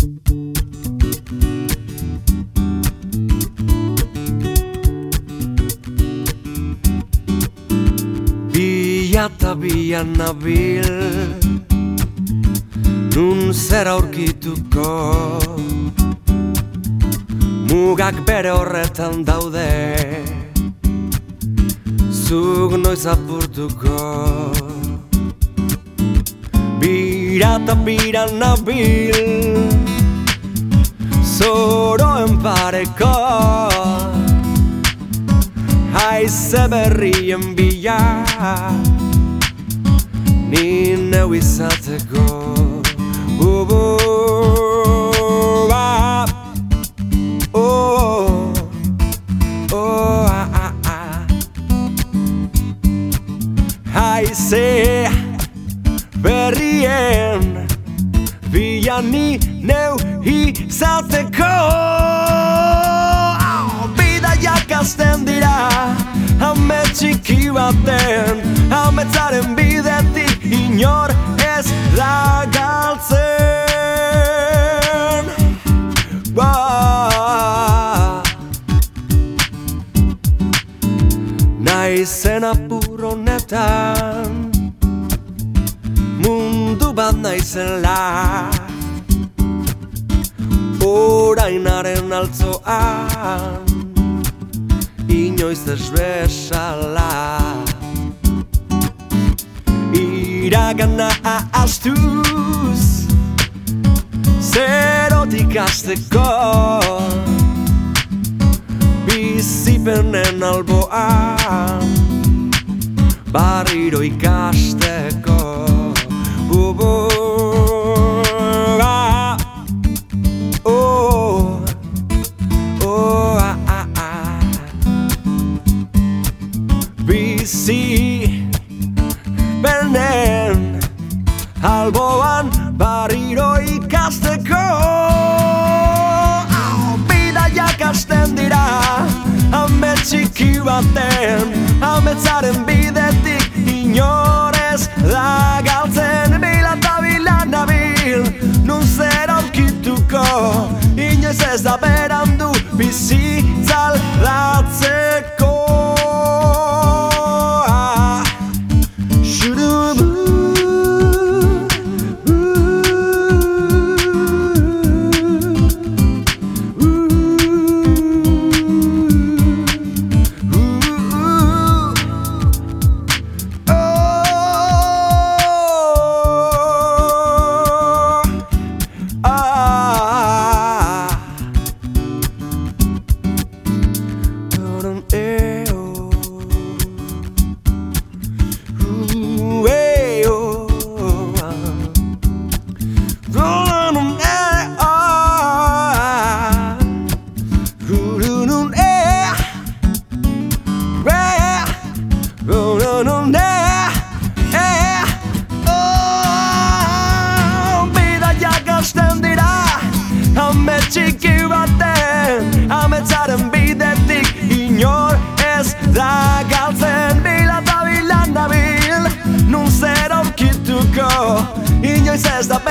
Eta bian nabil nun zer aurkituko mugak bere horretan daude zuk noiz apurtuko bira eta bira nabil zoroen pareko haize berrien bila ni neu izateko haize berrien bila ni neu izateko bidaiak hasten dira ame txiki baten ametzaren bidetik inor ez da galtzen naizen apur honetan mundu bat naizela orainaren altzoan inoiz ez bezala iragana astuz zerotik hasteko bizipenen alboan barriro ikasteko bizi benen alboan barriro ikasteko bidaiak hasten dira ame txiki baten ametzaren bidetik inor ez da galtzen bila eta bila nabil nun zer aurkituko inoiz ez da berandu bizitza aldatzeko bidaiak hasten dira ame txiki baten ametzaren bidetik inor ez da galtzen bila eta bila nabil nun zer aurkituko inoiz ez da